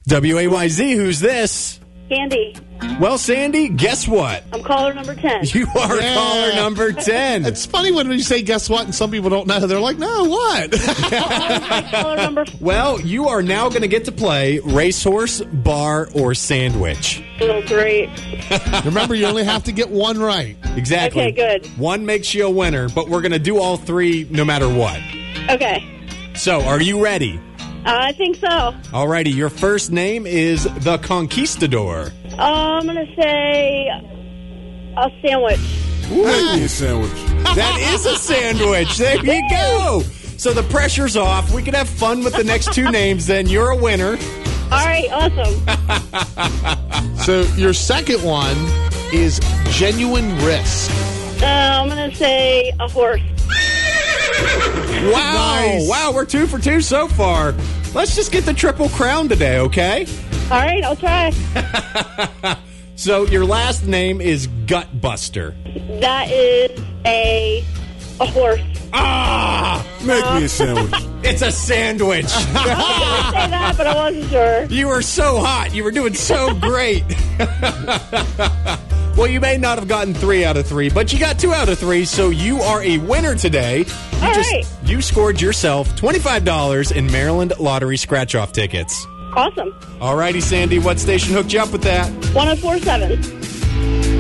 WAYZ, who's this? Candy. Well, Sandy, guess what? I'm caller number 10. You are caller number 10. It's funny when you say guess what and some people don't know. They're like, no, what? Caller number Well, you are now going to get to play racehorse, bar, or sandwich. Oh, great. Remember, you only have to get one right. Exactly. Okay, good. One makes you a winner, but we're going to do all three no matter what. Okay. So, are you ready? I think so. Alrighty, your first name is the Conquistador. I'm going to say a sandwich. Make me a sandwich. That is a sandwich. There you go. So the pressure's off. We can have fun with the next two names, then. You're a winner. All right, awesome. So your second one is genuine risk. I'm going to say a horse. Wow. Nice. Wow, we're 2 for 2 so far. Let's just get the Triple Crown today, okay? All right, I'll try. So your last name is Gutbuster. That is a horse. Ah! Make me a sandwich. It's a sandwich. I was going to say that, but I wasn't sure. You were so hot. You were doing so great. Well, you may not have gotten 3 out of 3, but you got 2 out of 3, so you are a winner today. You scored yourself $25 in Maryland Lottery scratch-off tickets. Awesome. All righty, Sandy, what station hooked you up with that? 1047.